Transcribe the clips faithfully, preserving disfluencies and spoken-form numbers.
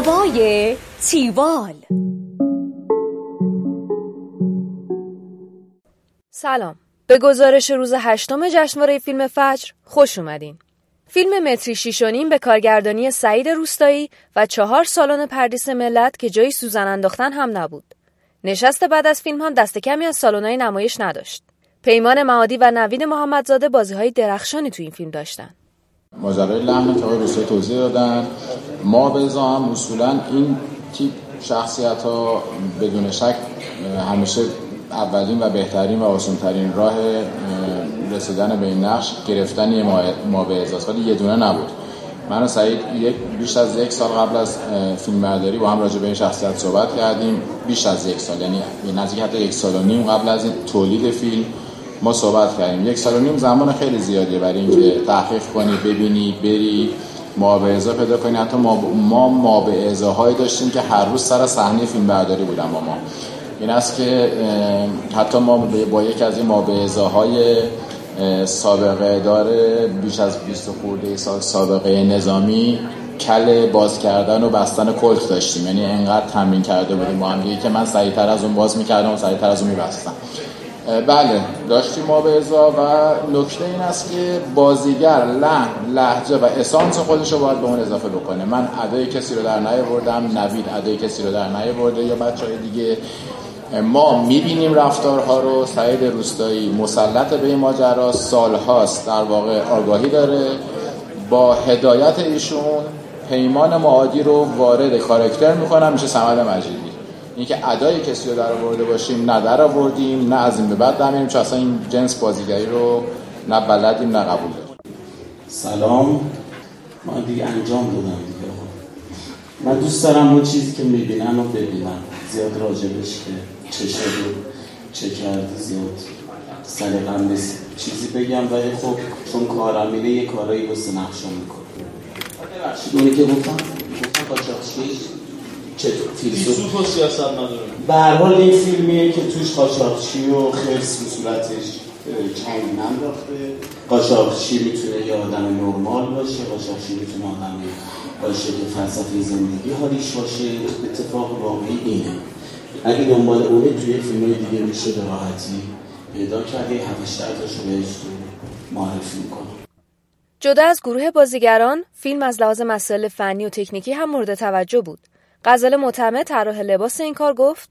هوای تیوال. سلام. به گزارش روز هشتم جشنواره فیلم فجر خوش اومدین. فیلم متری شیش و نیم به کارگردانی سعید روستایی و چهار سالن پردیس ملت که جایی سوزن انداختن هم نبود. نشست بعد از فیلم هم دست کمی از سالن‌های نمایش نداشت. پیمان معادی و نوید محمدزاده بازی‌های درخشانی تو این فیلم داشتن. ماجرای لحن که آقای روستایی توضیح دادن، ما به هم اصولا این تیپ شخصیت‌ها بدون شک همیشه اولین و بهترین و آسان‌ترین راه رسیدن به این نقش گرفتن یه ما به ازاست، ولی یه دونه نبود. من و سعید یک بیش از یک سال قبل از فیلمبرداری با هم راجع به این شخصیت صحبت کردیم. بیش از یک سال، یعنی نزدیک حتی یک سال و نیم قبل از این تولید فیلم ما صحبت کردیم. یک سال و نیم زمان خیلی زیادیه برای اینکه تحقیق کنی، ببینی، بری مابعضا پیدا کنی. حتی ما ما مابعضاهایی داشتیم که هر روز سر صحنه فیلمبرداری بودن با ما. این است که حتی ما با یک از این مابعضاهای سابقه داره بیش از بیست خورده سال سابقه نظامی کل باز کردن و بستن کلت داشتیم. یعنی انقدر تمرین کرده بودیم با هم دیگه که من سریعتر از اون باز میکردم و سریعتر از اون میبستم. بله داشتیم ما به ازا و نکته این است که بازیگر لحن، لهجه و اسانس خودش رو باید به اون اضافه بکنه. من ادای کسی رو در نیاوردم، نوید ادای کسی رو در نیاورده یا بچهای دیگه. ما میبینیم رفتارها رو. سعید روستایی مسلط به این ماجرا، سالهاست در واقع آگاهی داره. با هدایت ایشون پیمان معادی رو وارد کاراکتر میکنم، میشه صمد مجیدی. اینکه ادای کسی رو در آورده باشیم نه در آوردیم، نه از این به بعد داریم، چون اصلا این جنس بازیگری رو نه بلدیم نه قبول داریم. سلام. ما دیگه انجام دادم دیگه. من دوست دارم اون چیزی که میبینم رو ببینم، زیاد راجبش که چه شد و چه کرده زیاد سلیقه‌ام نیست چیزی بگم، ولی خب چون کارم اینه یه کارایی واسه نقشم میکنم. ببخشید اونی که گفتم گفتم قاچاقچی چه فیلسوف و سیاست نداره. به هر حال این فیلمیه که توش قاچاقچی و خرس به صورتش چنگ ننداخته. قاچاقچی میتونه یه آدم نرمال باشه، قاچاقچی میتونه آدمی باشه که فلسفه زندگی حالیش باشه. اتفاق واقعی اینه. اگه دنبال اونه توی فیلم‌های دیگه میشه به راحتی پیدا کرده. هفتش تاشو بهش تو معرفی میکنم. جدا از گروه بازیگران، فیلم از لحاظ مسائل فنی و تکنیکی هم مورد توجه بود. غزال معتمد طراح لباس این کار گفت: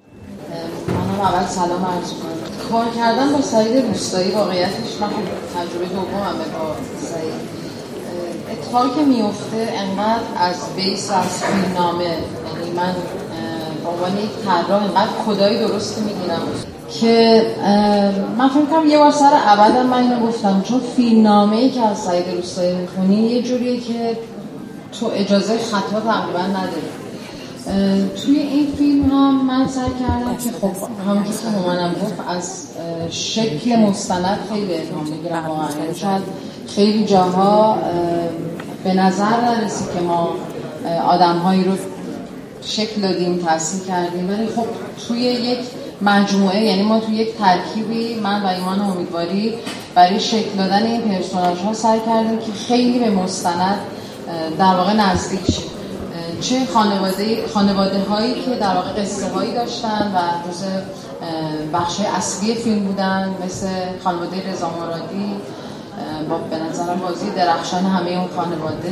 منم اول سلام عرض کنم. کار کردن با سعید روستایی واقعیتش من تجربه دومم با سعید. اتفاقی که میفته انقدر از بیس از فیلمنامه، یعنی من به عنوان یک طراح انقدر کدای درستی میگیرم که من فکر کنم یه بار سر ابدم من اینو گفتم، چون فیلمنامه‌ای که از سعید روستایی می‌خونی یه جوریه که تو اجازه خطا تقریبا نداری. توی این فیلم هم من سعی کردم که خب همونجور که مامانم گفت از شکل مستند خیلی الهام بگیرم. واقعا شاید خیلی جاها به نظر نرسید که ما آدم‌هایی رو شکل دادیم، تأثیر کردیم، ولی خب توی یک مجموعه، یعنی ما توی یک ترکیبی من و ایمان امیدواری برای شکل دادن این پرسوناژها سعی کردیم که خیلی به مستند در واقع نزدیک شیم. چه خانواده خانواده هایی که در واقع قصه هایی داشتن و جزء بخش اصلی فیلم بودن، مثل خانواده رضا مرادی با به نظرم بازی درخشان همه اون خانواده.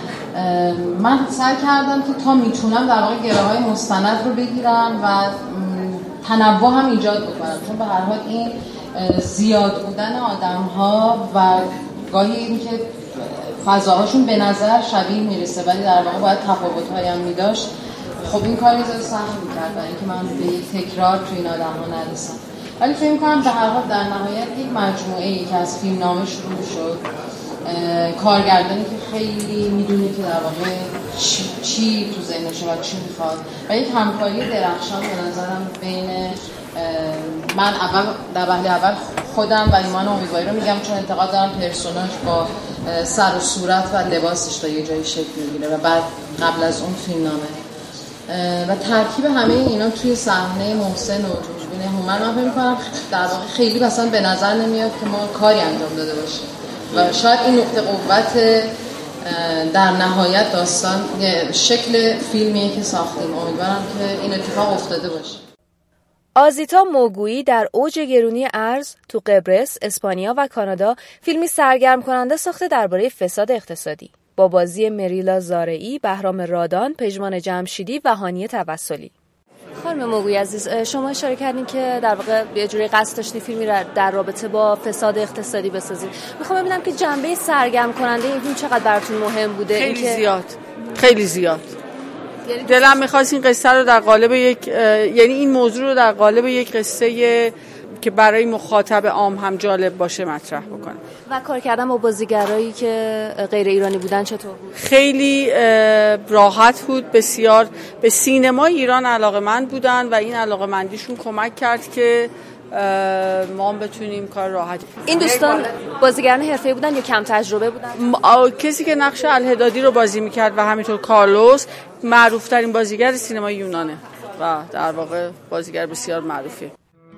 من سعی کردم که تا میتونم در واقع گره های مستند رو بگیرم و تنوع هم ایجاد بکنم، چون به هر حال این زیاد بودن آدم ها و گاهی این که فضاهاشون به نظر شبیه میرسه ولی در واقع باید تفاوت‌هایی هم می‌داشت، خب این کار می‌ذاره سخت می‌کرد برای اینکه من به یک تکرار توی این آدم‌ها نرسم. ولی فکر می‌کنم به هر حال در نهایت یک مجموعه‌ای که از فیلمنامه شروع شد، کارگردانی که خیلی می‌دونه که در واقع چی, چی تو ذهنشه و چی می‌خواد و یک همکاری درخشان به نظرم بین من اول در وهله اول خودم و ایمان امیدواری رو میگم، چون انتقاد دارم پرسوناژ با سر و صورت و لباسش تا یه جایی شکل میگیره و بعد قبل از اون فیلمنامه و ترکیب همه اینا توی صحنه محسن و دوربین هومن من فکر می‌کنم در واقع خیلی مثلا به نظر نمیاد که ما کاری انجام داده باشیم و شاید این نقطه قوت در نهایت داستان شکل فیلمیه که ساختیم. امیدوارم که این اتفاق افتاده باشه. آزیتا موگویی در اوج گرونی ارز تو قبرس، اسپانیا و کانادا فیلمی سرگرم کننده ساخته درباره فساد اقتصادی با بازی مریلا زارعی، بهرام رادان، پژمان جمشیدی و هانیه توسلی. خانم موگویی عزیز، شما اشاره کردین که در واقع یه جوری قصد داشتین فیلمی را در رابطه با فساد اقتصادی بسازید. میخوام ببینم که جنبه سرگرم کننده این فیلم چقدر براتون مهم بوده. خیلی این که... زیاد خیلی زیاد دلم می‌خواست این قصه رو در قالب یک یعنی این موضوع رو در قالب یک قصه که برای مخاطب عام هم جالب باشه مطرح بکنم. و کار کردن با بازیگرایی که غیر ایرانی بودن چطور بود؟ خیلی راحت بود. بسیار به سینما ایران علاقه‌مند بودن و این علاقه‌مندیشون کمک کرد که ما بتونیم کار راحت. این دوستان بازیگران حرفه‌ای بودن یا کم تجربه بودن؟ کسی که نقش الهدادی رو بازی میکرد و همینطور کارلوس معروف‌ترین بازیگر سینما یونانه و در واقع بازیگر بسیار معروفیه.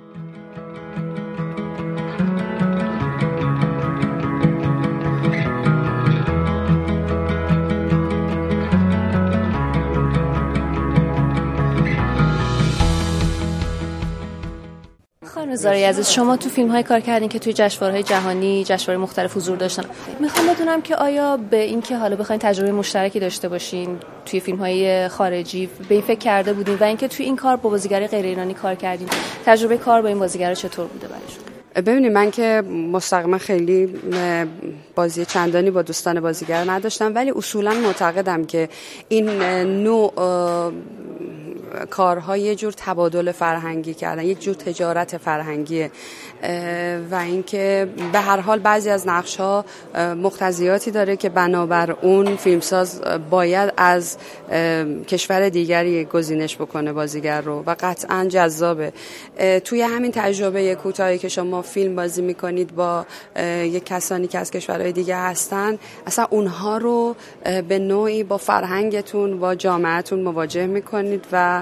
خانم زارعی عزیز، شما تو فیلم‌های کار کردین که توی جشنواره‌های جهانی، جشنواره مختلف حضور داشتن. میخوام بدونم که آیا به این که حالا بخواید تجربه مشترکی داشته باشین توی فیلم‌های خارجی به این فکر کرده بودین و اینکه توی این کار با بازیگری غیر ایرانی کار کردین، تجربه کار با این بازیگرا چطور بوده برایشون؟ ببینید، من که مستقیما خیلی بازی چندانی با دوستان بازیگر نداشتم، ولی اصولا معتقدم که این نوع کارها یه جور تبادل فرهنگی کردن، یک جور تجارت فرهنگیه و اینکه به هر حال بعضی از نقش‌ها مقتضیاتی داره که بنابر اون فیلمساز باید از کشور دیگری گزینش بکنه بازیگر رو و قطعاً جذابه. توی همین تجربه کوتاهی که شما فیلم بازی میکنید با یک کسانی که از کشورهای دیگه هستن، اصلا اونها رو به نوعی با فرهنگتون با جامعهتون مواجه میکنید و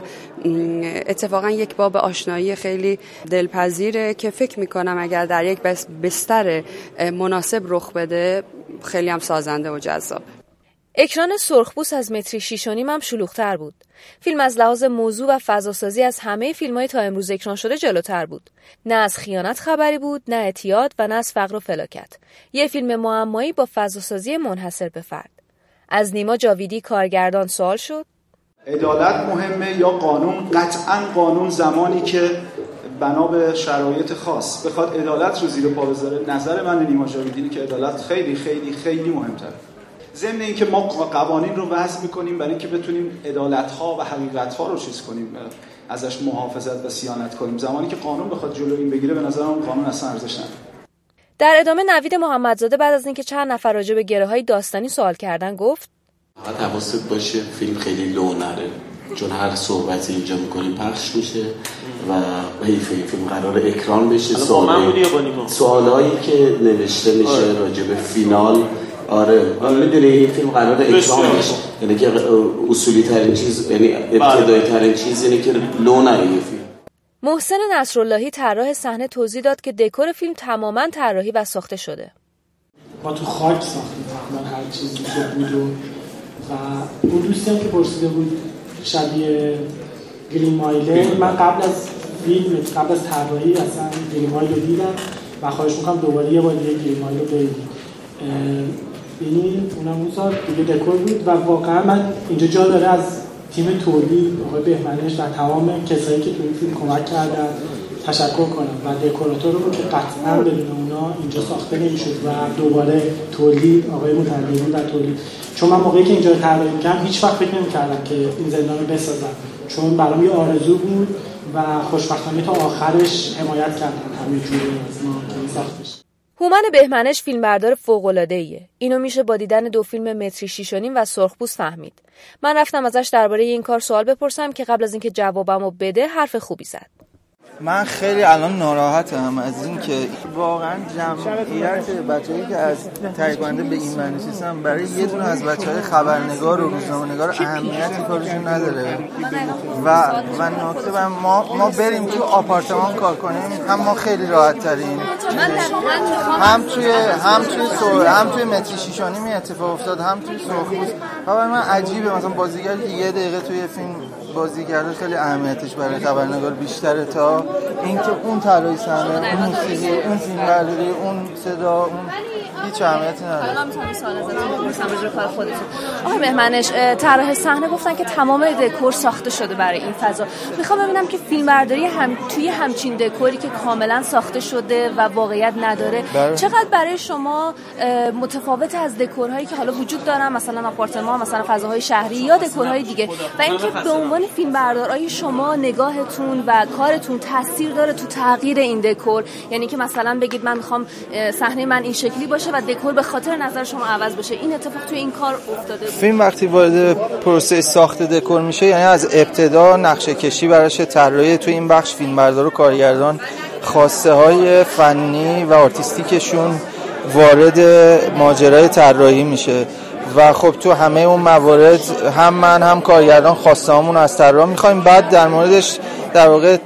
اتفاقا یک باب آشنایی خیلی دلپذیره که فکر میکنم اگر در یک بستر مناسب رخ بده خیلی هم سازنده و جذاب. اکران سرخپوست از متری شیش و نیم هم شلوغ‌تر بود. فیلم از لحاظ موضوع و فضاسازی از همه فیلم‌های تا امروز اکران شده جلوتر بود. نه از خیانت خبری بود، نه اعتیاد و نه از فقر و فلاکت. یه فیلم معمایی با فضاسازی منحصر به فرد. از نیما جاویدی کارگردان سوال شد: عدالت مهمه یا قانون؟ قطعاً قانون زمانی که بنا به شرایط خاص بخواد عدالت رو زیر پا بذاره. نظر من نیما جاویدی که عدالت خیلی خیلی خیلی مهمتره. ضمن اینکه ما قوانین رو وضع می‌کنیم برای اینکه بتونیم عدالت‌ها و حقیقت‌ها رو چیز کنیم، ازش محافظت و صیانت کنیم. زمانی که قانون بخواد جلوی این بگیره، به نظر من قانون اصلا ارزش نداره. در ادامه نوید محمدزاده بعد از اینکه چند نفر راجع به گره‌های داستانی سوال کردن گفت: فقط حواست باشه فیلم خیلی لو نره، چون هر صحبتی اینجا میکنیم پخش میشه و حیف فیلم قرار اکران بشه. سوالایی که نوشته میشه راجع به فینال، آره میدونی این فیلم قرار اکران بشه، یعنی که اصولی ترین چیز، یعنی ابتدایی ترین چیز اینه که لو نره فیلم. محسن نصراللهی طراح صحنه توضیح داد که دکور فیلم تماماً طراحی و ساخته شده. ما تو خاک ساختیم تقریبا هر چیزی که بود و اون دوستی هم که پرسیده بود شبیه گرین مایل، من قبل از فیلم قبل از طراحی اصلا گرین مایل رو دیدم و خواهش میکنم دوباره یه بار دیگه گرین مایل رو ببینیم. این اونم اون سال دیگه دکور بود و واقعا من اینجا جا داره از تیم تولید آقای بهمنش و تمام کسایی که توی فیلم کمک کردن تشکر کنم و دکوراتور رو که قطعا بدون اونا اینجا ساخته نمیشد و دوباره تولید آقای متعلمی و تولید، چون من موقعی که اینجا رو طراحی می‌کردم هیچ وقت فکر نمی‌کردم که این زندان رو بسازم، چون برام یه آرزو بود و خوشبختانه تا آخرش حمایت کردم همین جوری از ما که ساخته بشه. هومن بهمنش فیلمبردار فوق‌العاده‌ایه. اینو میشه با دیدن دو فیلم متری شیش و نیم و سرخپوست فهمید. من رفتم ازش درباره این کار سوال بپرسم که قبل از اینکه جوابمو بده حرف خوبی زد. من خیلی الان ناراحتم از این که واقعا جمعیت بچه‌ای که از تهیه کننده به این معنی نشستن برای یه دونه از بچه‌های خبرنگار و روزنامه‌نگار اهمیتی کارشون نداره و و نکته و ما ما بریم تو آپارتمان کار کنیم هم ما خیلی راحت تریم. هم توی هم توی سو هم توی متر شیشانی می اتفاق افتاد هم توی سرخپوست. برای من عجیبه مثلا بازیگر که یه دقیقه توی فیلم بازی کرده خیلی اهمیتش برای خبرنگار بیشتره تا اینکه اون طراحی صحنه، اون موسیقی، اون فیلمبرداری، اون صدا، اون هیچ اهمیتی نداره. حالا میتونم سوال ازتون بپرسم راجع به کار خودتون. آقای مهمنش، طراح صحنه گفتن که تمام دکور ساخته شده برای این فضا. میخوام ببینم که فیلمبرداری هم توی همچین دکوری که کاملا ساخته شده و واقعیت نداره بره. چقدر برای شما متفاوت از دکورهایی که حالا وجود دارن، مثلا آپارتمان، مثلا فضاهای شهری یا دکورهای دیگه، و اینکه به عنوان فیلمبردارای شما نگاهتون و کارتون تاثیر داره تو تغییر این دکور؟ یعنی که مثلا بگید من میخوام صحنه من این شکلی باشه و دکور به خاطر نظر شما عوض بشه. این اتفاق توی این کار افتاده بود؟ فیلم وقتی وارد پروسه ساخت دکور میشه یعنی از ابتدا نقشه کشی براش طراحی توی این بخش فیلمبردار و کارگردان خواسته های فنی و آرتیستیکشون وارد ماجرای طراحی میشه و خب تو همه اون موارد هم من هم کارگردان خواسته‌هامون از طراح می‌خوایم. بعد در موردش در واقع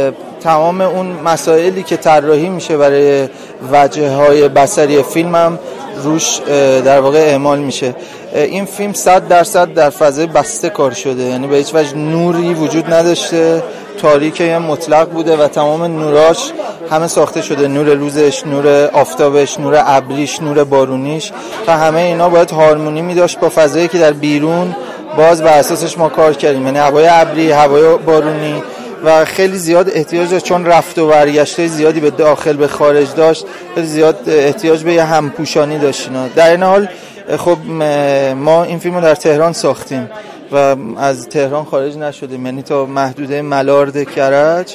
تمام اون مسائلی که طراحی میشه برای وجه‌های بصری فیلم هم روش در واقع اعمال میشه. این فیلم صد درصد در فضای بسته کار شده، یعنی به هیچ وجه نوری وجود نداشته، تاریکی مطلق بوده و تمام نوراش همه ساخته شده، نور روزش، نور آفتابش، نور ابریش، نور بارونیش، تا همه اینا باید هارمونی می داشت با فضایی که در بیرون باز بر اساسش ما کار کردیم، یعنی هوای ابری، هوای بارونی و خیلی زیاد احتیاج داشت چون رفت و برگشت زیادی به داخل به خارج داشت، خیلی زیاد احتیاج به یه همپوشانی داشت اینا. در این حال خب ما این فیلمو در تهران ساختیم و از تهران خارج نشدیم، یعنی تا محدوده ملارد کرج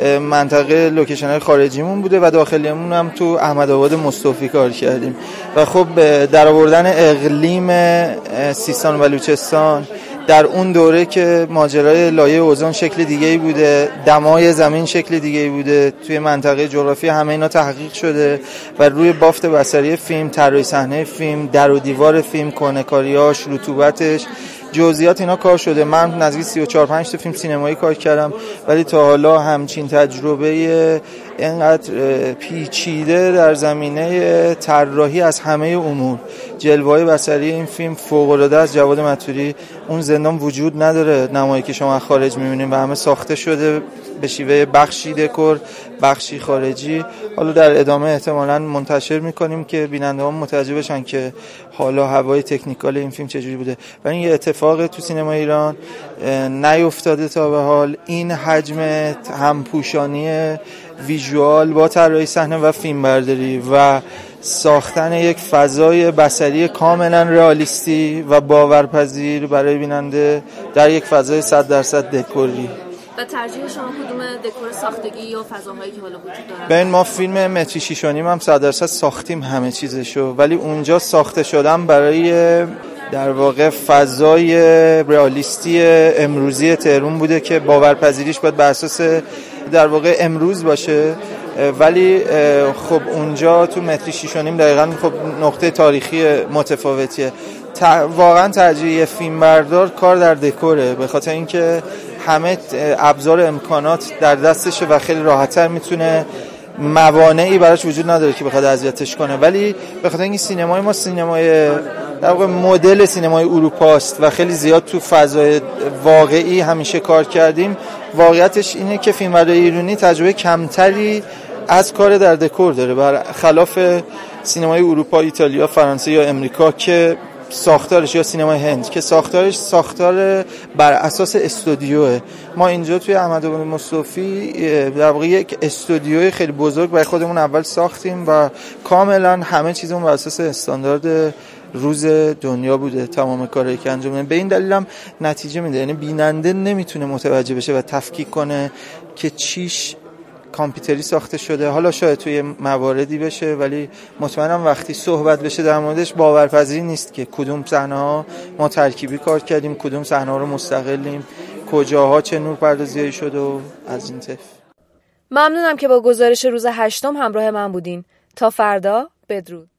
منطقه لوکیشن‌های خارجیمون بوده و داخلیمون هم تو احمدآباد مصطفی کار کردیم و خب در آوردن اقلیم سیستان و بلوچستان در اون دوره که ماجرای لایه اوزون شکل دیگه‌ای بوده، دمای زمین شکل دیگه‌ای بوده، توی منطقه جغرافی همه اینا تحقیق شده و روی بافت بصری فیلم، طراحی صحنه فیلم، در و دیوار فیلم، کهنه‌کاریاش، رطوبتش، جزئیات اینا کار شده. من نزدیک سی و چهار پنج تا فیلم سینمایی کار کردم ولی تا حالا همچین تجربه اینقدر پیچیده در زمینه طراحی از همه امور، جلوه‌های بصری این فیلم فوق‌العاده از جواد مطوری، اون زندان وجود نداره نمایی که شما خارج می‌بینید و همه ساخته شده به شیوه بخشی دکور، بخشی خارجی. حالا در ادامه احتمالاً منتشر می‌کنیم که بیننده‌ها متوجه بشن که حالا هوای تکنیکال این فیلم چجوری بوده و این یه اتفاق تو سینما ایران نیفتاده تا به حال. این حجم همپوشانی ویژوال با طراحی صحنه و فیلمبرداری و ساختن یک فضای بصری کاملا رئالیستی و باورپذیر برای بیننده در یک فضای صد درصد دکوری. و ترجیح شما کدوم دکور ساختگی یا فضاهایی که حالا وجود دارن؟ ببین ما فیلم متری شیش و نیم هم صد درصد ساختیم همه چیزشو، ولی اونجا ساخته شدن برای در واقع فضای رئالیستی امروزی تهران بوده که باورپذیریش باید بر اساس در واقع امروز باشه، ولی خب اونجا تو متری شیش و نیم دقیقاً خب نقطه تاریخی متفاوتیه. واقعا ترجیح فیلمبردار کار در دکوره، به خاطر اینکه همه ابزار امکانات در دستشه و خیلی راحت‌تر میتونه، موانعی براش وجود نداره که بخواد اذیتش کنه. ولی به خاطر اینکه سینمای ما سینمای در واقع مدل سینمای اروپا است و خیلی زیاد تو فضای واقعی همیشه کار کردیم، واقعیتش اینه که فیلمبرداری ایرانی تجربه کمتری از کار در دکور داره، برخلاف سینمای اروپا، ایتالیا، فرانسه یا امریکا که ساختارش، یا سینمای هند که ساختارش ساختار بر اساس استودیوه. ما اینجا توی احمدآباد مصطفی در واقع یک استودیوی خیلی بزرگ برای خودمون اول ساختیم و کاملا همه چیزمون بر اساس استاندارد روز دنیا بوده، تمام کارهایی که انجام میدیم. به این دلیل هم نتیجه میده، یعنی بیننده نمیتونه متوجه بشه و تفکیک کنه که چیش کامپیوتری ساخته شده. حالا شاید توی مواردی بشه ولی مطمئنم وقتی صحبت بشه در موردش باورپذیر نیست که کدوم صحنه‌ها ما ترکیبی کار کردیم، کدوم صحنه‌ها رو مستقلیم، کجاها چه نور پردازی شده و از این طرف. ممنونم که با گزارش روز هشتم همراه من بودین. تا فردا، بدرود.